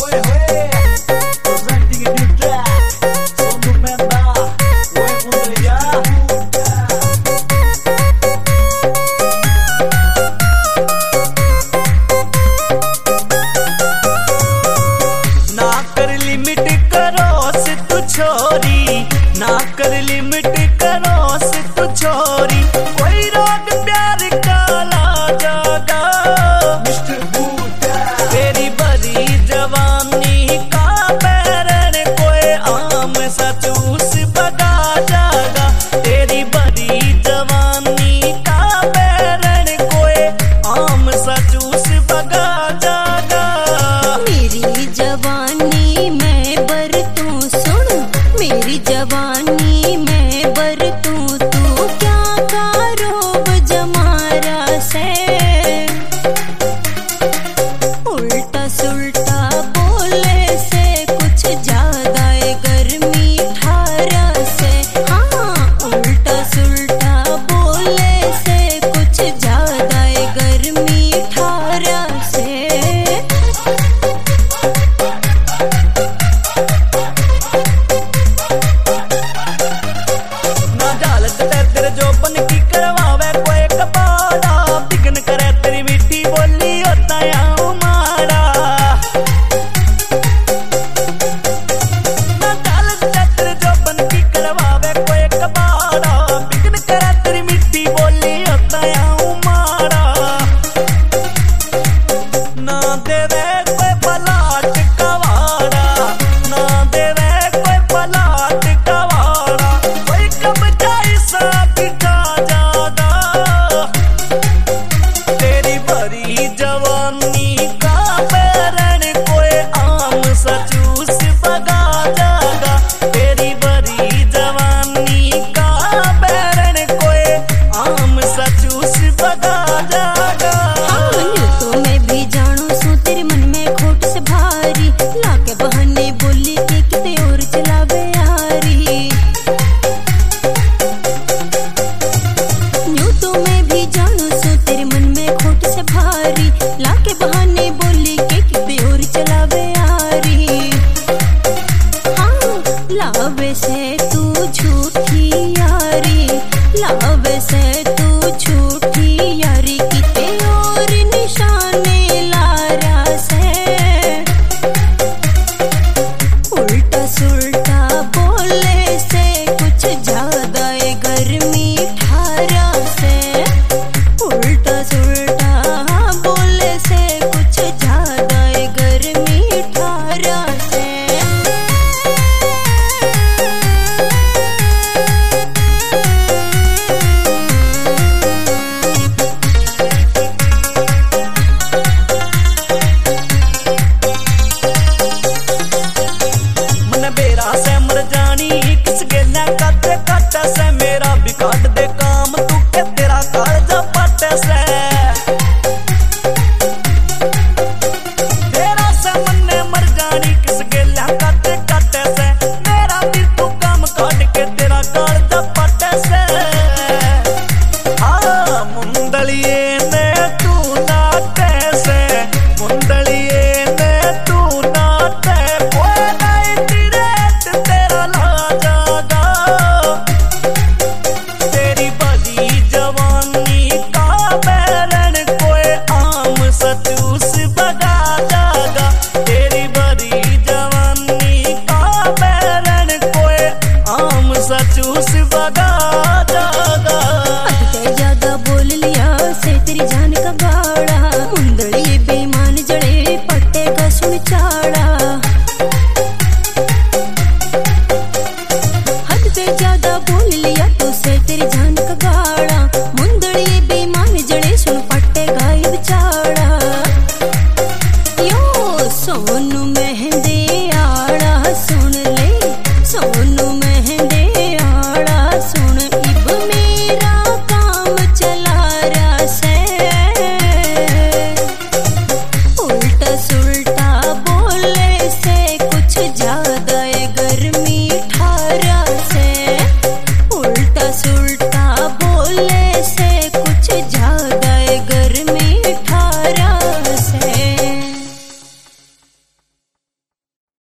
ना कर लिमिट करो से तू छोरी, कोई रोग प्यार का ला जागा। तेरी बड़ी जवानी का पैरन कोई आम सा चूस बगा जागा। तेरी बड़ी जवानी का पैरन कोई आम सा चूस बगा जागा। मेरी जवानी में बर तू सुन, मेरी जवानी में बर तू, तू क्या कारोब जमारा से। उल्टा सुल्टा बोले से कुछ ज्यादा गर्मी ठारा से। हाँ उल्टा सुल्टा बोले से कुछ ज्यादा गर्मी ठारा से। तेरे जो बन की करवावे कोई कपाड़ा, बिगन करे तेरी मीठी बोली होता है मारा। ना डाल तेरे जो बन की करवावे कोई कपाड़ा, बिगन करे तेरी मीठी बोली होता है मारा। ना देवे कोई पलाट कवाड़ा, ना देवे कोई पलाट कवाड़ा, कोई कब जाए सा बिठा जादा। तेरी बड़ी जवानी का पैरन कोई आम सा चूस बगा जागा। तेरी बड़ी जवानी का पैरन कोई आम सा चूस बगा जागा। तो मैं भी जानू सू तेरे मन में खोट से भारी, लाके बहाने बोली के किते और चलावे यारी। यूं तो मैं भी जानू सू तेरे मन में खोट से भारी, लाके बहाने बोली के किते और चलावे यारी। हाँ लावे से तू झूठी यारी, लावे से तू झूठी यारी, किते और निशाने लारा से। उल्टा सुल्टा बोले से कुछ ज्यादा गर्मी ठारा से। उल्टा सुल्टा बोले से कुछ ज्यादा गर्मी ठारा से। मन बेरा से मर जानी किस गेला काटे काटे से। मेरा भी काट दे काम तू के तेरा कालजा पाटे से। तेरा से मन मर जानी किस गेला काटे काटे से। मेरा भी तू काम काट के तेरा कालजा पाटे से। हाँ मुंदलिए ने तू नाटे से, मुंदलिए ने तू नाटे, कोई नहीं तिरेट तेरा ला जागा। तेरी बड़ी जवानी का पैरन कोई आम सा चूस बगा जागा। तेरी बड़ी जवानी का पैरन कोई आम सा चूस बगा जागा। अति ज्यादा बोल लिया से तेरी जान का गाड़ा, मुंदड़ी बेईमान जड़े पट्टे का सुन चाड़ा। हद से ज्यादा बोल लिया तो से तेरी जान का गाड़ा, मुंदड़ी बेईमान जड़े सुन पट्टे गायब चाड़ा। यो सोनू मेहंदे आड़ा सुन ले, सोनू मेहंदे आड़ा सुन, इब मेरा काम चला रहा से। उल्टा सुल्टा